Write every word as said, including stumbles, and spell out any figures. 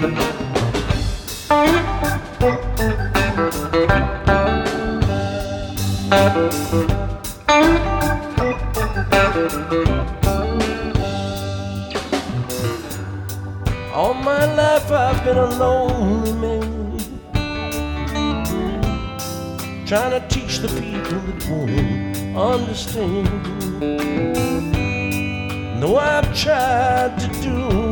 All my life I've been a lonely man, trying to teach the people that won't understand. No, I've tried to do